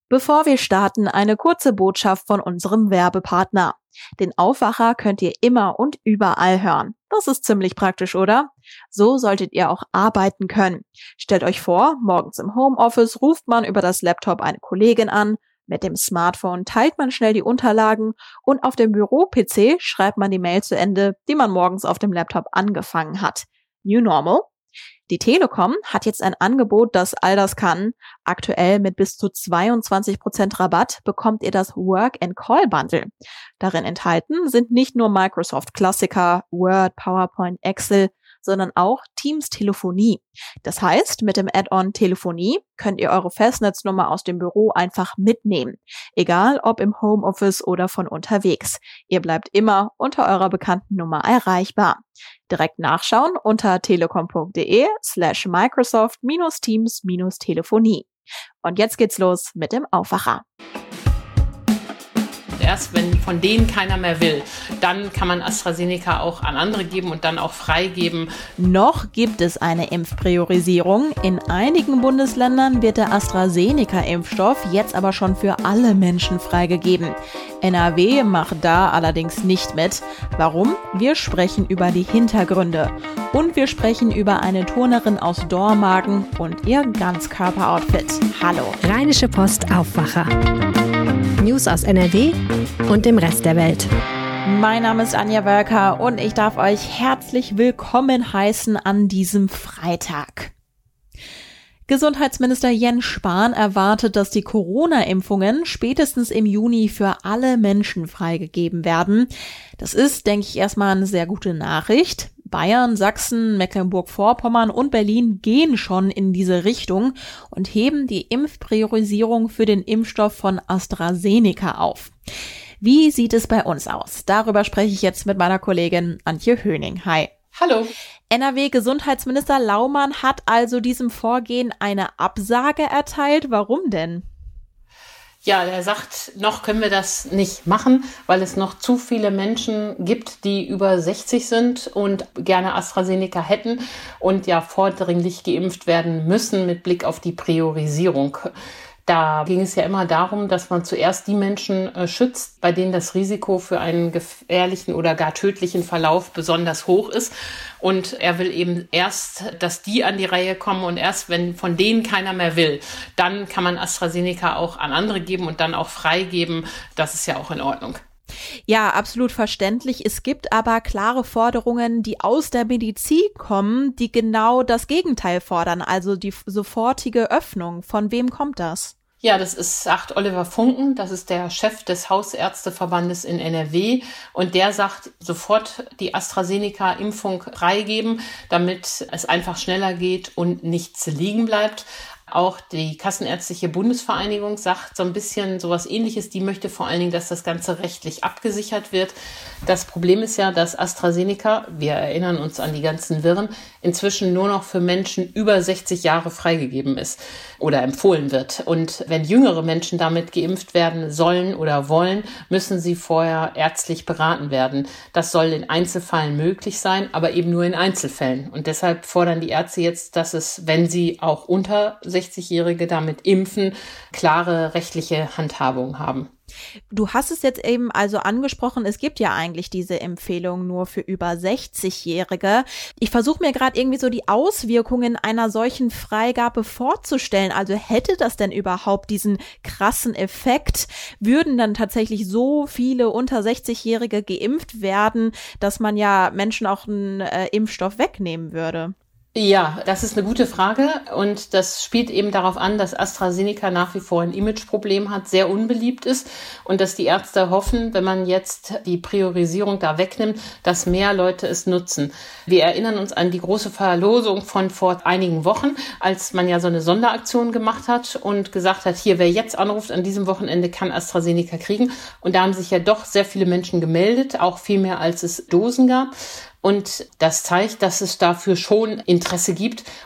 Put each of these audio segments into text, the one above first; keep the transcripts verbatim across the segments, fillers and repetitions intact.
Bevor wir starten, eine kurze Botschaft von unserem Werbepartner. Den Aufwacher könnt ihr immer und überall hören. Das ist ziemlich praktisch, oder? So solltet ihr auch arbeiten können. Stellt euch vor, morgens im Homeoffice ruft man über das Laptop eine Kollegin an, mit dem Smartphone teilt man schnell die Unterlagen und auf dem Büro-P C schreibt man die Mail zu Ende, die man morgens auf dem Laptop angefangen hat. New Normal? Die Telekom hat jetzt ein Angebot, das all das kann. Aktuell mit bis zu zweiundzwanzig Prozent Rabatt bekommt ihr das Work-and-Call-Bundle. Darin enthalten sind nicht nur Microsoft-Klassiker, Word, PowerPoint, Excel, sondern auch Teams-Telefonie. Das heißt, mit dem Add-on Telefonie könnt ihr eure Festnetznummer aus dem Büro einfach mitnehmen. Egal ob im Homeoffice oder von unterwegs. Ihr bleibt immer unter eurer bekannten Nummer erreichbar. Direkt nachschauen unter telekom.de slash Microsoft minus Teams minus Telefonie. Und jetzt geht's los mit dem Aufwacher. Erst wenn von denen keiner mehr will, dann kann man AstraZeneca auch an andere geben und dann auch freigeben. Noch gibt es eine Impfpriorisierung. In einigen Bundesländern wird der AstraZeneca-Impfstoff jetzt aber schon für alle Menschen freigegeben. N R W macht da allerdings nicht mit. Warum? Wir sprechen über die Hintergründe. Und wir sprechen über eine Turnerin aus Dormagen und ihr Ganzkörperoutfit. Hallo. Rheinische Post Aufwacher. News aus N R W und dem Rest der Welt. Mein Name ist Anja Wölker und ich darf euch herzlich willkommen heißen an diesem Freitag. Gesundheitsminister Jens Spahn erwartet, dass die Corona-Impfungen spätestens im Juni für alle Menschen freigegeben werden. Das ist, denke ich, erstmal eine sehr gute Nachricht. Bayern, Sachsen, Mecklenburg-Vorpommern und Berlin gehen schon in diese Richtung und heben die Impfpriorisierung für den Impfstoff von AstraZeneca auf. Wie sieht es bei uns aus? Darüber spreche ich jetzt mit meiner Kollegin Antje Höning. Hi. Hallo. N R W-Gesundheitsminister Laumann hat also diesem Vorgehen eine Absage erteilt. Warum denn? Ja, er sagt, noch können wir das nicht machen, weil es noch zu viele Menschen gibt, die über sechzig sind und gerne AstraZeneca hätten und ja vordringlich geimpft werden müssen mit Blick auf die Priorisierung. Da ging es ja immer darum, dass man zuerst die Menschen äh, schützt, bei denen das Risiko für einen gefährlichen oder gar tödlichen Verlauf besonders hoch ist. Und er will eben erst, dass die an die Reihe kommen und erst, wenn von denen keiner mehr will, dann kann man AstraZeneca auch an andere geben und dann auch freigeben. Das ist ja auch in Ordnung. Ja, absolut verständlich. Es gibt aber klare Forderungen, die aus der Medizin kommen, die genau das Gegenteil fordern, also die sofortige Öffnung. Von wem kommt das? Ja, das ist, sagt Oliver Funken, das ist der Chef des Hausärzteverbandes in N R W und der sagt, sofort die AstraZeneca-Impfung freigeben, damit es einfach schneller geht und nichts liegen bleibt. Auch die Kassenärztliche Bundesvereinigung sagt so ein bisschen sowas Ähnliches. Die möchte vor allen Dingen, dass das Ganze rechtlich abgesichert wird. Das Problem ist ja, dass AstraZeneca, wir erinnern uns an die ganzen Wirren, inzwischen nur noch für Menschen über sechzig Jahre freigegeben ist oder empfohlen wird. Und wenn jüngere Menschen damit geimpft werden sollen oder wollen, müssen sie vorher ärztlich beraten werden. Das soll in Einzelfällen möglich sein, aber eben nur in Einzelfällen. Und deshalb fordern die Ärzte jetzt, dass es, wenn sie auch unter sechzigjährige damit impfen, klare rechtliche Handhabung haben. Du hast es jetzt eben also angesprochen, es gibt ja eigentlich diese Empfehlung nur für über sechzigjährige. Ich versuche mir gerade irgendwie so die Auswirkungen einer solchen Freigabe vorzustellen. Also hätte das denn überhaupt diesen krassen Effekt? Würden dann tatsächlich so viele unter sechzigjährige geimpft werden, dass man ja Menschen auch einen äh, Impfstoff wegnehmen würde? Ja, das ist eine gute Frage und das spielt eben darauf an, dass AstraZeneca nach wie vor ein Imageproblem hat, sehr unbeliebt ist und dass die Ärzte hoffen, wenn man jetzt die Priorisierung da wegnimmt, dass mehr Leute es nutzen. Wir erinnern uns an die große Verlosung von vor einigen Wochen, als man ja so eine Sonderaktion gemacht hat und gesagt hat, hier, wer jetzt anruft, an diesem Wochenende kann AstraZeneca kriegen. Und da haben sich ja doch sehr viele Menschen gemeldet, auch viel mehr als es Dosen gab. Und das zeigt, dass es dafür schon Interesse gibt und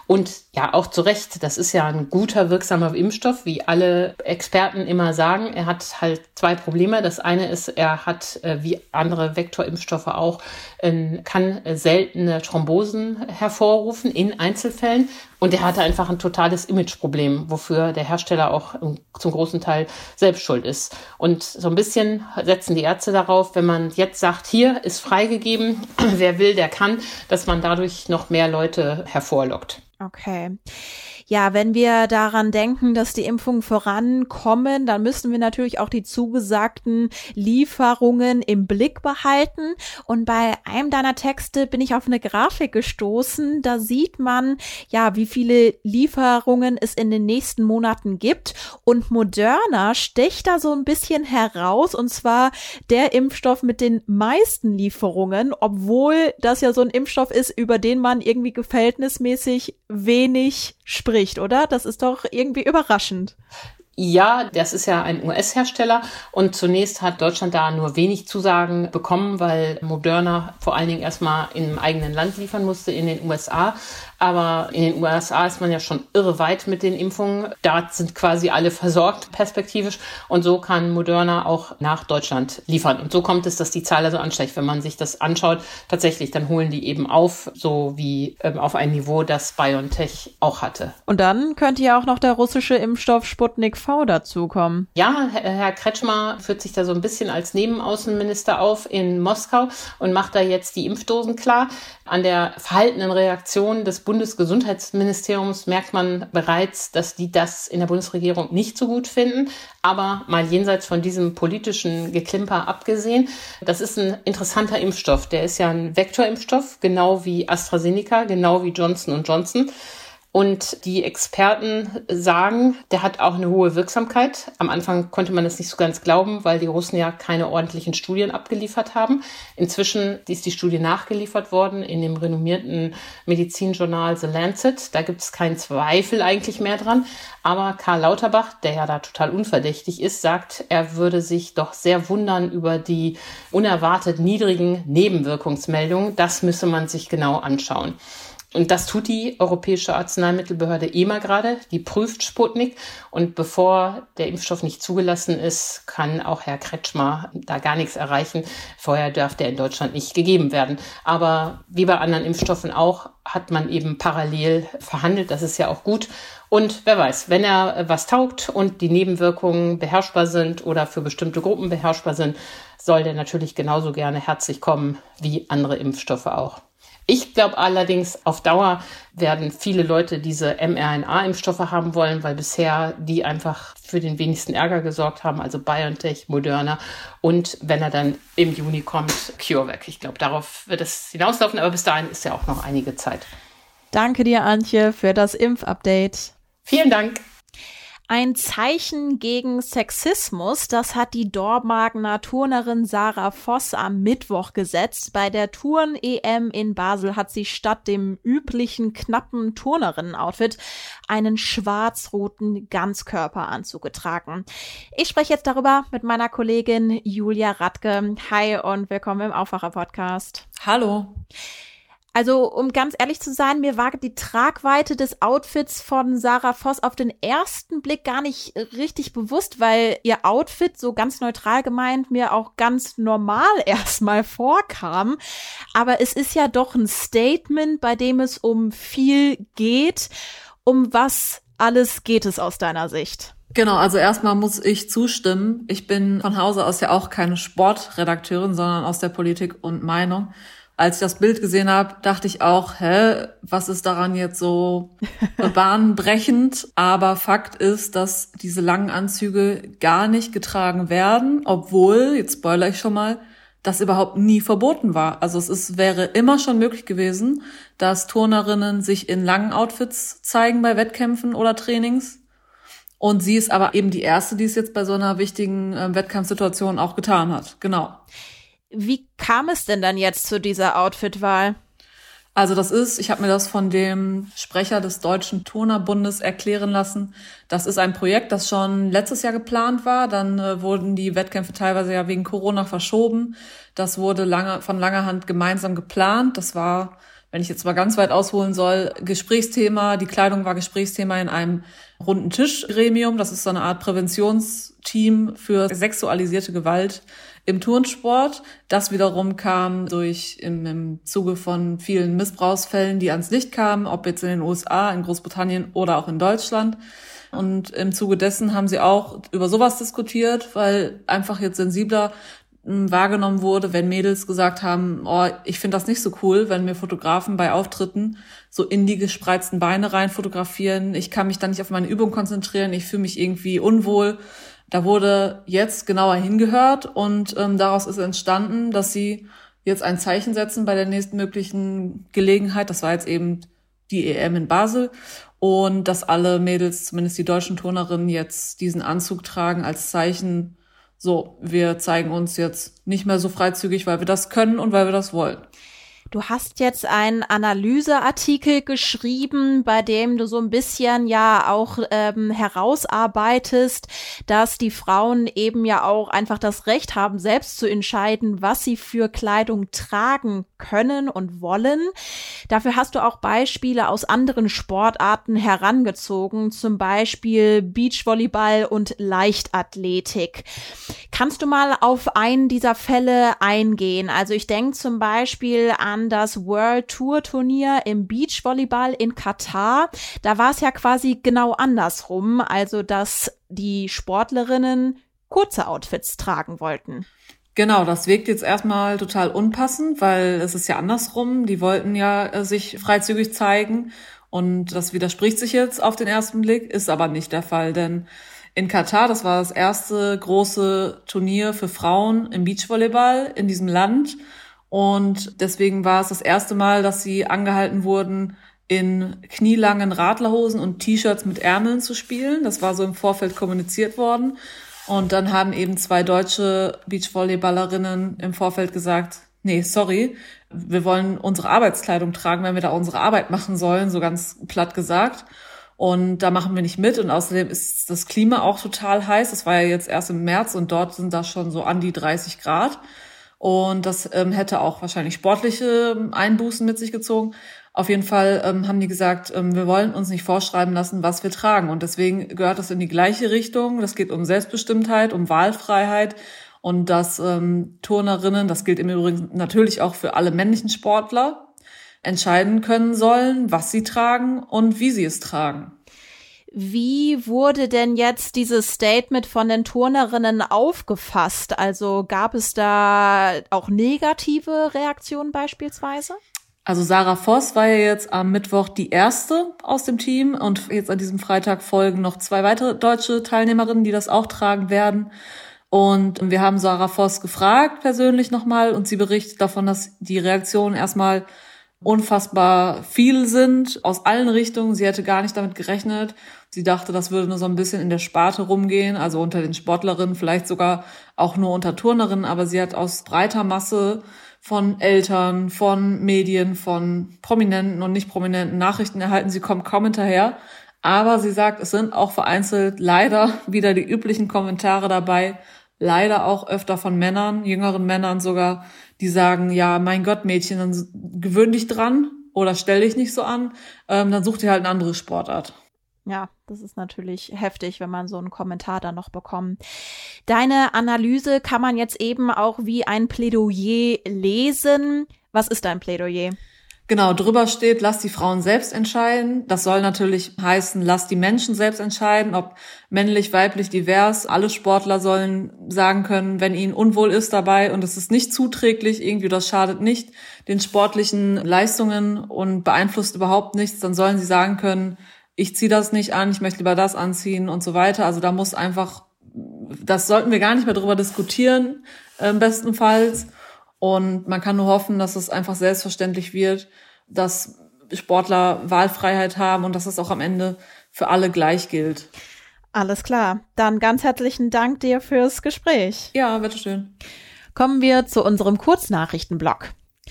Ja, auch zu Recht. Das ist ja ein guter, wirksamer Impfstoff, wie alle Experten immer sagen. Er hat halt zwei Probleme. Das eine ist, er hat, wie andere Vektorimpfstoffe auch, kann seltene Thrombosen hervorrufen in Einzelfällen. Und er hatte einfach ein totales Imageproblem, wofür der Hersteller auch zum großen Teil selbst schuld ist. Und so ein bisschen setzen die Ärzte darauf, wenn man jetzt sagt, hier ist freigegeben, wer will, der kann, dass man dadurch noch mehr Leute hervorlockt. Okay. Ja, wenn wir daran denken, dass die Impfungen vorankommen, dann müssen wir natürlich auch die zugesagten Lieferungen im Blick behalten. Und bei einem deiner Texte bin ich auf eine Grafik gestoßen. Da sieht man, ja, wie viele Lieferungen es in den nächsten Monaten gibt. Und Moderna sticht da so ein bisschen heraus, und zwar der Impfstoff mit den meisten Lieferungen, obwohl das ja so ein Impfstoff ist, über den man irgendwie verhältnismäßig wenig spricht, oder? Das ist doch irgendwie überraschend. Ja, das ist ja ein U S-Hersteller und zunächst hat Deutschland da nur wenig Zusagen bekommen, weil Moderna vor allen Dingen erstmal im eigenen Land liefern musste, in den U S A. Aber in den U S A ist man ja schon irre weit mit den Impfungen. Da sind quasi alle versorgt, perspektivisch. Und so kann Moderna auch nach Deutschland liefern. Und so kommt es, dass die Zahl also ansteigt. Wenn man sich das anschaut, tatsächlich, dann holen die eben auf, so wie ähm, auf ein Niveau, das BioNTech auch hatte. Und dann könnte ja auch noch der russische Impfstoff Sputnik V dazukommen. Ja, Herr Kretschmer führt sich da so ein bisschen als Nebenaußenminister auf in Moskau und macht da jetzt die Impfdosen klar. An der verhaltenen Reaktion des Bundesgesundheitsministeriums merkt man bereits, dass die das in der Bundesregierung nicht so gut finden. Aber mal jenseits von diesem politischen Geklimper abgesehen, das ist ein interessanter Impfstoff. Der ist ja ein Vektorimpfstoff, genau wie AstraZeneca, genau wie Johnson und Johnson. Und die Experten sagen, der hat auch eine hohe Wirksamkeit. Am Anfang konnte man das nicht so ganz glauben, weil die Russen ja keine ordentlichen Studien abgeliefert haben. Inzwischen ist die Studie nachgeliefert worden in dem renommierten Medizinjournal The Lancet. Da gibt es keinen Zweifel eigentlich mehr dran. Aber Karl Lauterbach, der ja da total unverdächtig ist, sagt, er würde sich doch sehr wundern über die unerwartet niedrigen Nebenwirkungsmeldungen. Das müsse man sich genau anschauen. Und das tut die Europäische Arzneimittelbehörde E M A gerade. Die prüft Sputnik. Und bevor der Impfstoff nicht zugelassen ist, kann auch Herr Kretschmer da gar nichts erreichen. Vorher darf der in Deutschland nicht gegeben werden. Aber wie bei anderen Impfstoffen auch, hat man eben parallel verhandelt. Das ist ja auch gut. Und wer weiß, wenn er was taugt und die Nebenwirkungen beherrschbar sind oder für bestimmte Gruppen beherrschbar sind, soll der natürlich genauso gerne herzlich kommen wie andere Impfstoffe auch. Ich glaube allerdings, auf Dauer werden viele Leute diese mRNA-Impfstoffe haben wollen, weil bisher die einfach für den wenigsten Ärger gesorgt haben, also BioNTech, Moderna und wenn er dann im Juni kommt, CureVac. Ich glaube, darauf wird es hinauslaufen, aber bis dahin ist ja auch noch einige Zeit. Danke dir, Antje, für das Impfupdate. Vielen Dank. Ein Zeichen gegen Sexismus, das hat die Dormagener Turnerin Sarah Voss am Mittwoch gesetzt. Bei der Turn-E M in Basel hat sie statt dem üblichen knappen Turnerinnen-Outfit einen schwarz-roten Ganzkörperanzug getragen. Ich spreche jetzt darüber mit meiner Kollegin Julia Radke. Hi und willkommen im Aufwacher-Podcast. Hallo. Also, um ganz ehrlich zu sein, mir war die Tragweite des Outfits von Sarah Voss auf den ersten Blick gar nicht richtig bewusst, weil ihr Outfit, so ganz neutral gemeint, mir auch ganz normal erstmal vorkam. Aber es ist ja doch ein Statement, bei dem es um viel geht. Um was alles geht es aus deiner Sicht? Genau, also erstmal muss ich zustimmen. Ich bin von Hause aus ja auch keine Sportredakteurin, sondern aus der Politik und Meinung. Als ich das Bild gesehen habe, dachte ich auch, hä, was ist daran jetzt so bahnbrechend? Aber Fakt ist, dass diese langen Anzüge gar nicht getragen werden, obwohl, jetzt spoilere ich schon mal, das überhaupt nie verboten war. Also es ist, wäre immer schon möglich gewesen, dass Turnerinnen sich in langen Outfits zeigen bei Wettkämpfen oder Trainings. Und sie ist aber eben die Erste, die es jetzt bei so einer wichtigen äh, Wettkampfsituation auch getan hat. Genau. Wie kam es denn dann jetzt zu dieser Outfitwahl? Also das ist, ich habe mir das von dem Sprecher des Deutschen Turnerbundes erklären lassen. Das ist ein Projekt, das schon letztes Jahr geplant war. Dann äh, wurden die Wettkämpfe teilweise ja wegen Corona verschoben. Das wurde lange von langer Hand gemeinsam geplant. Das war wenn ich jetzt mal ganz weit ausholen soll, Gesprächsthema, die Kleidung war Gesprächsthema in einem runden Tischgremium. Das ist so eine Art Präventionsteam für sexualisierte Gewalt im Turnsport. Das wiederum kam durch im, im Zuge von vielen Missbrauchsfällen, die ans Licht kamen, ob jetzt in den U S A, in Großbritannien oder auch in Deutschland. Und im Zuge dessen haben sie auch über sowas diskutiert, weil einfach jetzt sensibler wahrgenommen wurde, wenn Mädels gesagt haben, oh, ich finde das nicht so cool, wenn mir Fotografen bei Auftritten so in die gespreizten Beine rein fotografieren. Ich kann mich dann nicht auf meine Übung konzentrieren, ich fühle mich irgendwie unwohl. Da wurde jetzt genauer hingehört und ähm, daraus ist entstanden, dass sie jetzt ein Zeichen setzen bei der nächstmöglichen Gelegenheit. Das war jetzt eben die E M in Basel. Und dass alle Mädels, zumindest die deutschen Turnerinnen, jetzt diesen Anzug tragen als Zeichen, so, wir zeigen uns jetzt nicht mehr so freizügig, weil wir das können und weil wir das wollen. Du hast jetzt einen Analyseartikel geschrieben, bei dem du so ein bisschen ja auch ähm, herausarbeitest, dass die Frauen eben ja auch einfach das Recht haben, selbst zu entscheiden, was sie für Kleidung tragen können und wollen. Dafür hast du auch Beispiele aus anderen Sportarten herangezogen, zum Beispiel Beachvolleyball und Leichtathletik. Kannst du mal auf einen dieser Fälle eingehen? Also ich denke zum Beispiel an das World Tour Turnier im Beachvolleyball in Katar. Da war es ja quasi genau andersrum, also dass die Sportlerinnen kurze Outfits tragen wollten. Genau, das wirkt jetzt erstmal total unpassend, weil es ist ja andersrum. Die wollten ja äh, sich freizügig zeigen und das widerspricht sich jetzt auf den ersten Blick, ist aber nicht der Fall, denn in Katar, das war das erste große Turnier für Frauen im Beachvolleyball in diesem Land. Und deswegen war es das erste Mal, dass sie angehalten wurden, in knielangen Radlerhosen und T-Shirts mit Ärmeln zu spielen. Das war so im Vorfeld kommuniziert worden. Und dann haben eben zwei deutsche Beachvolleyballerinnen im Vorfeld gesagt, nee, sorry, wir wollen unsere Arbeitskleidung tragen, wenn wir da unsere Arbeit machen sollen, so ganz platt gesagt. Und da machen wir nicht mit. Und außerdem ist das Klima auch total heiß. Das war ja jetzt erst im März und dort sind da schon so an die dreißig Grad. Und das ähm, hätte auch wahrscheinlich sportliche Einbußen mit sich gezogen. Auf jeden Fall ähm, haben die gesagt, ähm, wir wollen uns nicht vorschreiben lassen, was wir tragen. Und deswegen gehört das in die gleiche Richtung. Das geht um Selbstbestimmtheit, um Wahlfreiheit. Und dass ähm, Turnerinnen, das gilt im Übrigen natürlich auch für alle männlichen Sportler, entscheiden können sollen, was sie tragen und wie sie es tragen. Wie wurde denn jetzt dieses Statement von den Turnerinnen aufgefasst? Also gab es da auch negative Reaktionen beispielsweise? Also Sarah Voss war ja jetzt am Mittwoch die erste aus dem Team und jetzt an diesem Freitag folgen noch zwei weitere deutsche Teilnehmerinnen, die das auch tragen werden. Und wir haben Sarah Voss gefragt persönlich nochmal und sie berichtet davon, dass die Reaktionen erstmal unfassbar viel sind, aus allen Richtungen. Sie hätte gar nicht damit gerechnet. Sie dachte, das würde nur so ein bisschen in der Sparte rumgehen, also unter den Sportlerinnen, vielleicht sogar auch nur unter Turnerinnen. Aber sie hat aus breiter Masse von Eltern, von Medien, von prominenten und nicht prominenten Nachrichten erhalten. Sie kommt kaum hinterher. Aber sie sagt, es sind auch vereinzelt leider wieder die üblichen Kommentare dabei, leider auch öfter von Männern, jüngeren Männern sogar, die sagen, ja, mein Gott, Mädchen, dann gewöhn dich dran oder stell dich nicht so an, ähm, dann such dir halt eine andere Sportart. Ja, das ist natürlich heftig, wenn man so einen Kommentar dann noch bekommt. Deine Analyse kann man jetzt eben auch wie ein Plädoyer lesen. Was ist dein Plädoyer? Genau, drüber steht, lass die Frauen selbst entscheiden. Das soll natürlich heißen, lass die Menschen selbst entscheiden, ob männlich, weiblich, divers. Alle Sportler sollen sagen können, wenn ihnen unwohl ist dabei und es ist nicht zuträglich, irgendwie das schadet nicht den sportlichen Leistungen und beeinflusst überhaupt nichts, dann sollen sie sagen können, ich ziehe das nicht an, ich möchte lieber das anziehen und so weiter. Also da muss einfach, das sollten wir gar nicht mehr drüber diskutieren, äh, bestenfalls. Und man kann nur hoffen, dass es einfach selbstverständlich wird, dass Sportler Wahlfreiheit haben und dass es auch am Ende für alle gleich gilt. Alles klar. Dann ganz herzlichen Dank dir fürs Gespräch. Ja, bitteschön. Kommen wir zu unserem Kurznachrichtenblock.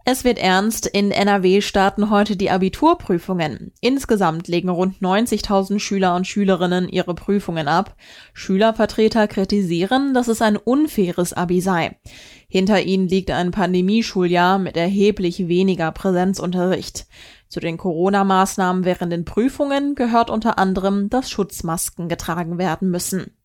Es wird ernst. In N R W starten heute die Abiturprüfungen. Insgesamt legen rund neunzigtausend Schüler und Schülerinnen ihre Prüfungen ab. Schülervertreter kritisieren, dass es ein unfaires Abi sei. Hinter ihnen liegt ein Pandemieschuljahr mit erheblich weniger Präsenzunterricht. Zu den Corona-Maßnahmen während den Prüfungen gehört unter anderem, dass Schutzmasken getragen werden müssen.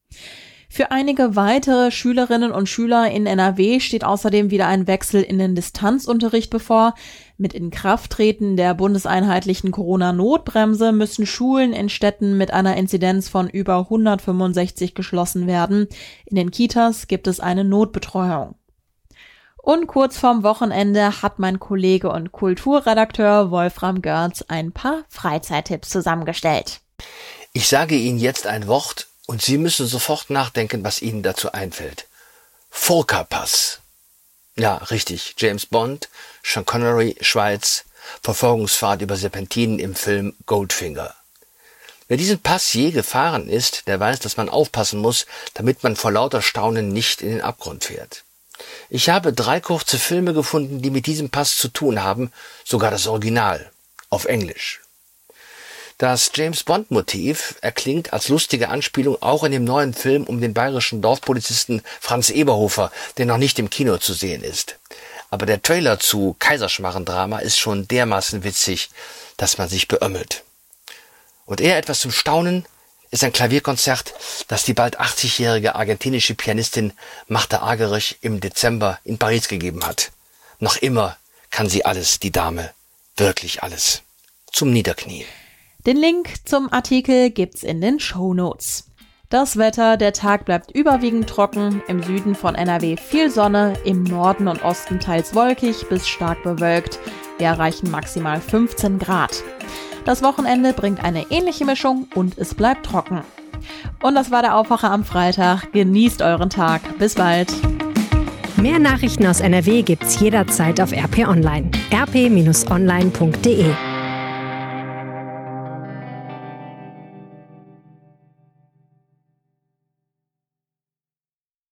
Für einige weitere Schülerinnen und Schüler in N R W steht außerdem wieder ein Wechsel in den Distanzunterricht bevor. Mit Inkrafttreten der bundeseinheitlichen Corona-Notbremse müssen Schulen in Städten mit einer Inzidenz von über hundertfünfundsechzig geschlossen werden. In den Kitas gibt es eine Notbetreuung. Und kurz vorm Wochenende hat mein Kollege und Kulturredakteur Wolfram Görz ein paar Freizeittipps zusammengestellt. Ich sage Ihnen jetzt ein Wort und Sie müssen sofort nachdenken, was Ihnen dazu einfällt. Volkerpass. Ja, richtig. James Bond, Sean Connery, Schweiz, Verfolgungsfahrt über Serpentinen im Film Goldfinger. Wer diesen Pass je gefahren ist, der weiß, dass man aufpassen muss, damit man vor lauter Staunen nicht in den Abgrund fährt. Ich habe drei kurze Filme gefunden, die mit diesem Pass zu tun haben, sogar das Original, auf Englisch. Das James-Bond-Motiv erklingt als lustige Anspielung auch in dem neuen Film um den bayerischen Dorfpolizisten Franz Eberhofer, der noch nicht im Kino zu sehen ist. Aber der Trailer zu Kaiserschmarren-Drama ist schon dermaßen witzig, dass man sich beömmelt. Und eher etwas zum Staunen ist ein Klavierkonzert, das die bald achtzigjährige argentinische Pianistin Marta Argerich im Dezember in Paris gegeben hat. Noch immer kann sie alles, die Dame, wirklich alles. Zum Niederknien. Den Link zum Artikel gibt's in den Shownotes. Das Wetter, der Tag bleibt überwiegend trocken, im Süden von N R W viel Sonne, im Norden und Osten teils wolkig bis stark bewölkt. Wir erreichen maximal fünfzehn Grad. Das Wochenende bringt eine ähnliche Mischung und es bleibt trocken. Und das war der Aufwacher am Freitag. Genießt euren Tag. Bis bald. Mehr Nachrichten aus N R W gibt's jederzeit auf R P Online. r p Bindestrich online punkt de